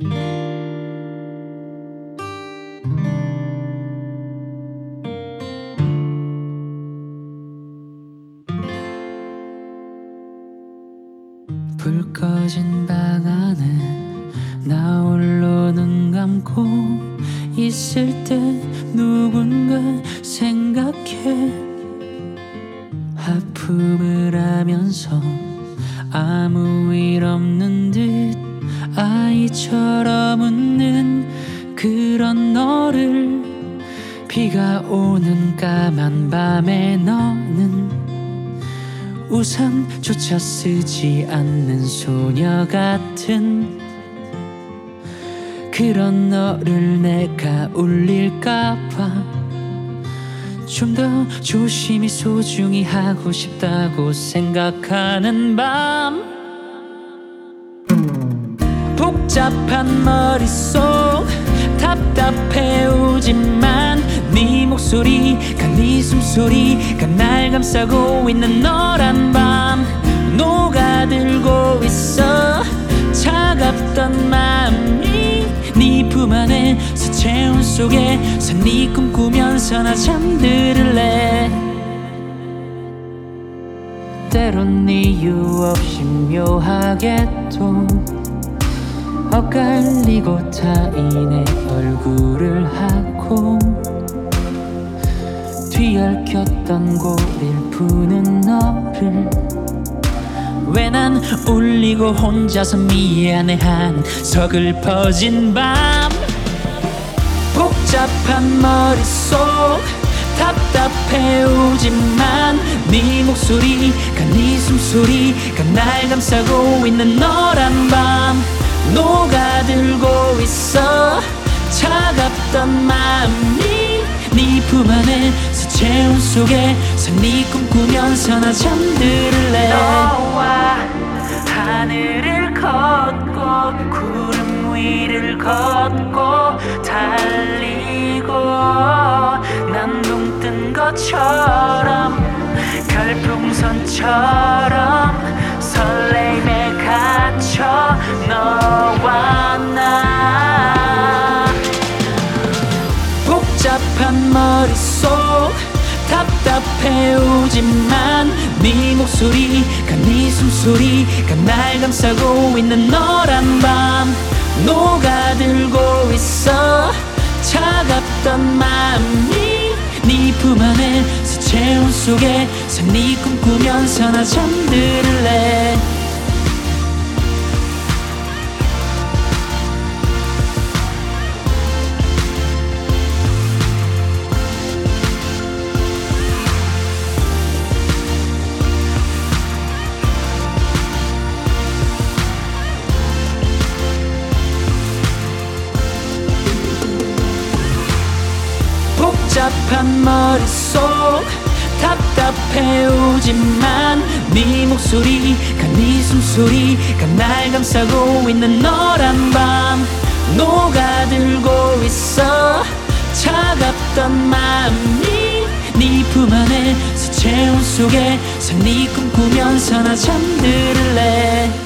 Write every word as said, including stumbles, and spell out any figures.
불 꺼진 방 안에 나 홀로 눈 감고 있을 때 누군가 생각해. 하품을 하면서 아무 일 없는 듯 아이처럼 웃는 그런 너를, 비가 오는 까만 밤에 너는 우산조차 쓰지 않는 소녀 같은 그런 너를 내가 울릴까봐 좀 더 조심히 소중히 하고 싶다고 생각하는 밤. 복잡한 머릿속 답답해 오지만 네 목소리가 네 숨소리가 날 감싸고 있는 너란 밤. 녹아들고 있어 차갑던 마음이 네 품 안에서 체온 속에서 네 꿈꾸면서 나 잠들을래. 때론 이유 없이 묘하게 또 엇갈리고 타인의 얼굴을 하고 뒤얽혔던 고리를 푸는 너를 왜 난 울리고 혼자서 미안해하는 서글퍼진 밤. 복잡한 머릿속 답답해 오지만 네 목소리가 네 숨소리가 날 감싸고 있는 너란 밤. 녹아들고 있어 차갑던 마음이 네 품 안에서 체온 속에서 네 꿈꾸면서 나 잠들을래. 너와 하늘을 걷고 구름 위를 걷고 달리고 난 눈 뜬 것처럼 별풍선처럼 설레임에 갇혀 너와 나. 복잡한 머릿속 답답해 오지만 네 목소리가 네 숨소리가 날 감싸고 있는 너란 밤. 녹아들고 있어 차갑던 마음이 네 품 안에서 체온 속에서 네 꿈꾸면서 나 잠들을래. 복잡한 머릿속 답답해 오지만 네 목소리가 네 숨소리가 날 감싸고 있는 너란 밤. 녹아들고 있어 차갑던 마음이 네 품 안에서 체온 속에서 네 꿈꾸면서 나 잠들을래.